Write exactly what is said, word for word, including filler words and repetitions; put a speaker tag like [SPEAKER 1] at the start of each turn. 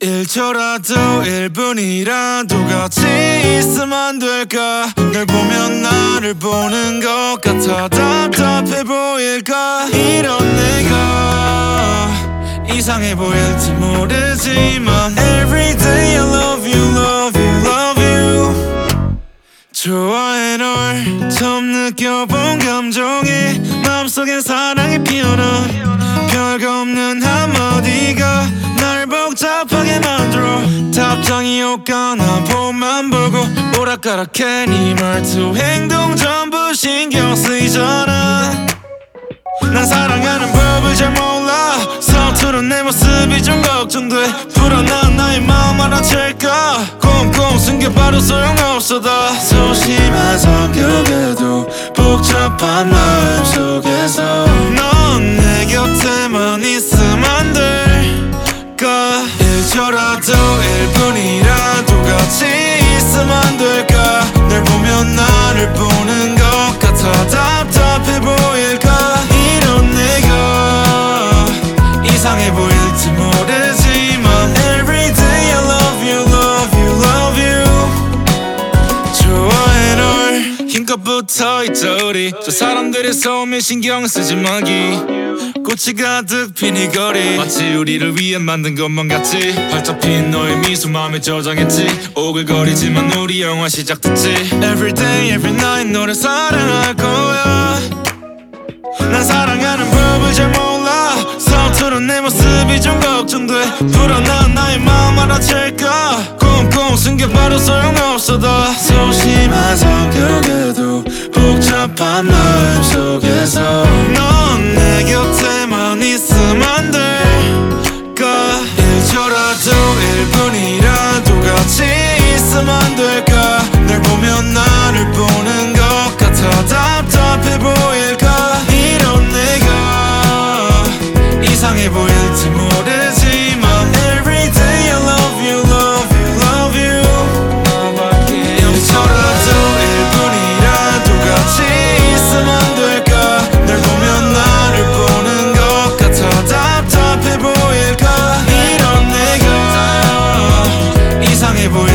[SPEAKER 1] 일 초라도 일 분이라도 같이 있으면 안 될까. 널 보면 나를 보는 것 같아 답답해 보일까. 이런 내가 이상해 보일지 모르지만 Everyday I love you, love you, love you. 좋아해 널 처음 느껴본 감정이 마음속에 사랑이 피어나. 별거 없는 한마디가 날 복잡하게 만들어. 답장이 오거나 폰만 보고 오락가락해. 네 말투 행동 전부 신경 쓰이잖아. 난 사랑하는 법을 잘 몰라. 서투른 내 모습이 좀 걱정돼. 불안한 나의 마음 알아챌까. 꽁꽁 숨겨봐도 소용없어. 다 소심한 성격에도 복잡한 마음 속에서 넌 내 곁에만 있으면 안 될까. 일 초라도 일 분이라도 같이 있으면 안 될까. 널 보면 나를 보는 것 같아 답답해 보일까. 이런 내가 이상해 보일지 모르지만 Everyday I love you, love you, love you. 좋아해 널 힘껏 붙어있죠. 우리 저 사람들의 소음에 신경 쓰지 마기. 꽃이 가득 핀 이 거리 마치 우리를 위해 만든 것만 같지. 활짝 핀 너의 미소 맘에 저장했지. 오글거리지만 우리 영화 시작됐지. Everyday every night 너를 사랑할 거야. 난 사랑하는 법을 잘 몰라. 서투른 내 모습이 좀 걱정돼. 불안한 나의 마음 알아챌까. 꽁꽁 숨겨봐도 소용없어. 다 소심한 성격에도 복잡한 마음 속에서 넌 내 곁에만 있으면 안 될까. 일 초라도 일 분이라도 같이 있으면 안 될까. 널 보면 나를 보는 것 같아 답답해 보일까. 이런 내가 이상해 보일지 모르지만 Everyday I love you, love you, love you. 일 초라도 일 분이라도 같이 있으면 안 될까. 널 보면 나를 보는 것 같아 답답해 보일까. 이런 내가 이상해 보일지